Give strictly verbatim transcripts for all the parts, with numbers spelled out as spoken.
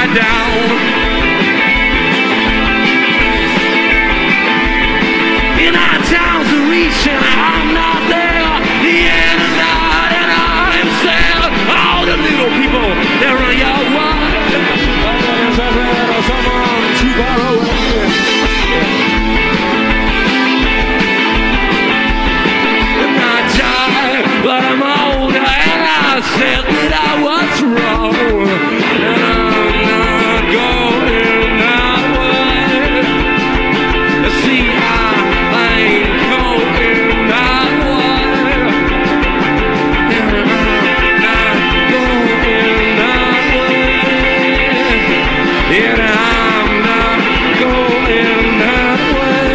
it down. In our towns to reach and I'm not there. The end of night and I'm sad. All the little people, they're on your way. Someone too far away. And I died, but I'm older and I said that I was wrong. And I'm not going that way. See, I ain't going that way. And I'm not going that way. And I'm not going that way.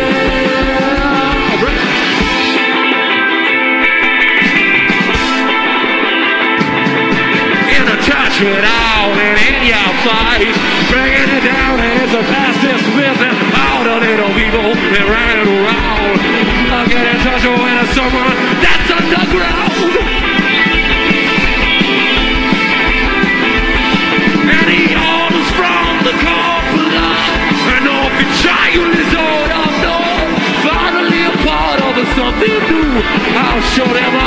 In a touch with all and in your face, bringing it down as the fastest missing. All the little people that ran around. I'll get in touch with someone that's underground. And he orders from the corporate. And off the child is all up north. Finally a part of something new. I'll show them